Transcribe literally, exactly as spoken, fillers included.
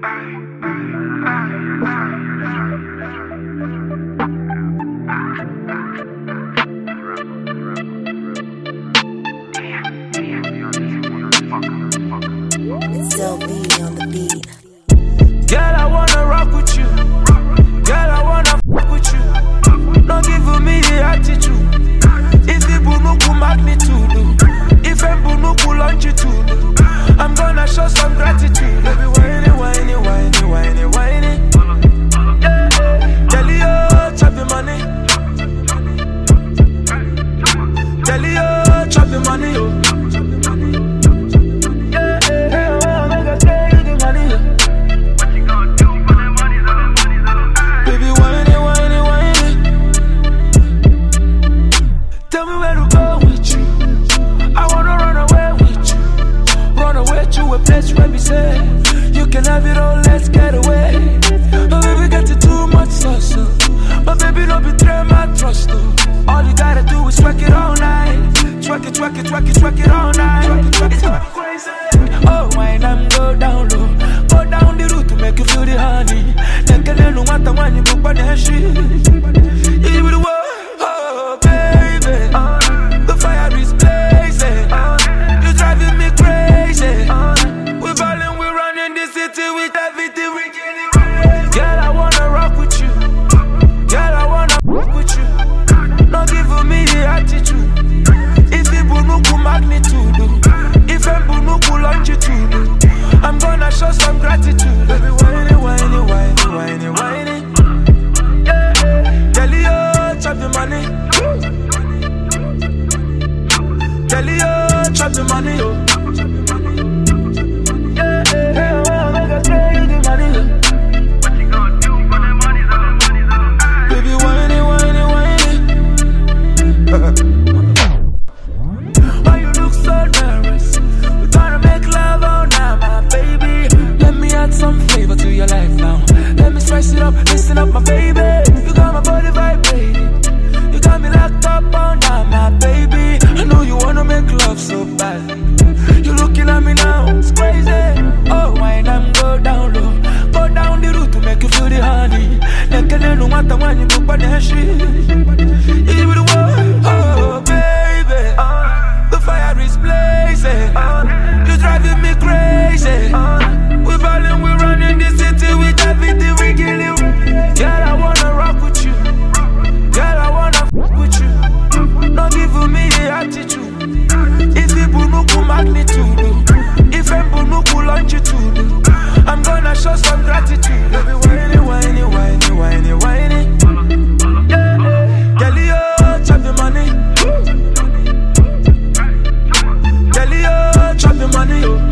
It's L B on the beat. Girl, I wanna rock with you. Girl, I wanna fuck with you. Don't give me the attitude. If the bunuku magnitude, if I'm bunuku longitude, I'm gonna show some gratitude. Baby, whiny, whiny, whiny, whiny, whiny. Yeah, tell you, chop the money. Tell you, chop the money, oh. When we say you can have it all, let's get away. But baby, get to too much sauce, so. But baby, don't betray my trust, though. All you gotta do is twerk it all night. Twerk it, twerk it, twerk it, twerk it all night. Twerk it, twerk it, twerk it crazy. Oh, wine and go down low. Go down the road to make you feel the honey. Then can you know what the one you book on the street? You be the one, oh baby. The fire is blazing. You're driving me crazy. We're ballin', we're running the city with everything we get it right. Girl, I wanna rock with you. Girl, I wanna rock with you. Don't give me the attitude. If it's bunuku magnitude, if I'm bunuku longitude, I'm gonna show some gratitude. Baby, whiny, whiny, whiny, whiny, whiny. Yeah, tell you, chop the money. Tell you, chop the money, oh. Baby, whiny, whiny, whiny. Why you look so nervous? We're gonna make love all night, my baby. Let me add some flavor to your life now. Let me spice it up, listen up, my baby. You got my body vibrating. You got me locked up all night, my baby. I know you wanna make love so badly. You looking at me now, it's crazy. Oh, wine and go down low. Go down the road to make you feel the honey. Then can you know what the one you book on the street? You be the one, oh baby. The fire is blazing. You're driving me crazy. We're ballin', we're running the city with everything we get it. Girl, I wanna rock with you. Girl, I wanna fuck with you. Don't give me the attitude. If it's bunuku magnitude, if I'm bunuku longitude, I'm gonna show some gratitude. Baby, whiny, whiny, whiny, whiny, whiny. Yeah, tell you, chop the money. Tell you, chop the money, oh.